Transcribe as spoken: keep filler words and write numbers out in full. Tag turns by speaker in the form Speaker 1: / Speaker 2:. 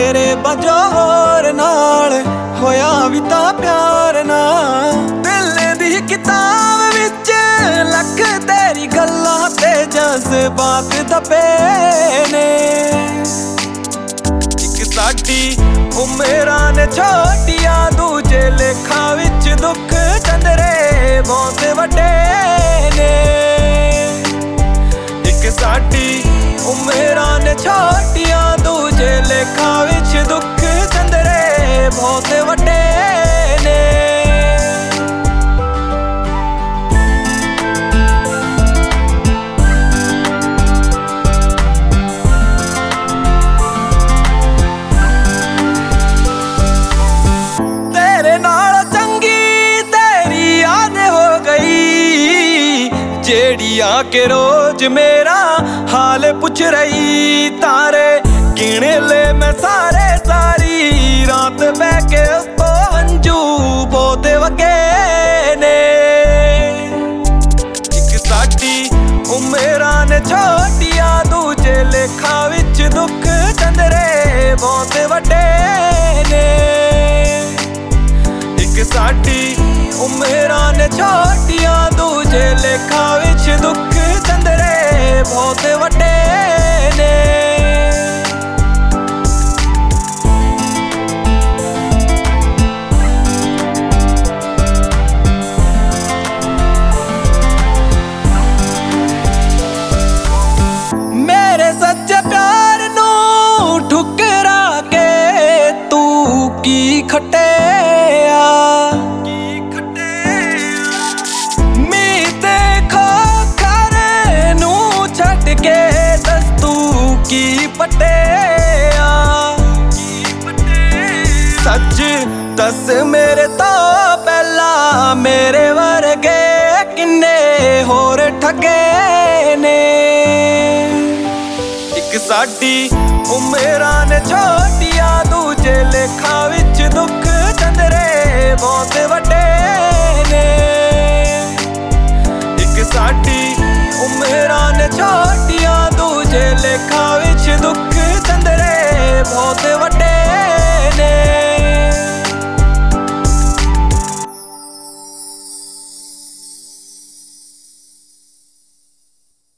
Speaker 1: तेरे बजो होर नाल होया भी तां प्यार ना। दिल दी किताब विच लख तेरी गल्लां ते जज़्बात दबे ने। इक साडी उमरां ने छोटियां दूजे लेखां विच दुख चंदरे बहुत वड्डे ने। इक साडी उमरां ने छोटियां दूजे लेखां विच दुख चंदरे बहुत वड्डे ने। तेरे नाल चंगी तेरी याद हो गई, जेड़ी आके रोज मेरा हाल पुछ रही। तारे गिण ले मैं सारे सारी रात बह के तो हंजू बहुत वगे ने। इक साडी उमरां ने छोटियां दूजे लेखां विच दुख चंदरे बहुत वड्डे ने। इक साडी उमरां ने छोटियां दूजे लेखां विच दुख चंदरे बहुत वड्डे ने। मेरे सच्चे प्यार नू ठुकरा के तू की खट्टिया। मीते खोखर नू छड्ड के दस तू की पट्टिया। सच दस मेरे तो पहला मेरे वर्गे किन्ने होर ठगे ने। इक साडी उमरां ने छोटियां दूजे लेखां विच दुख चंदरे बहुत वड्डे ने। इक साडी उमरां ने छोटियां दूजे लेखां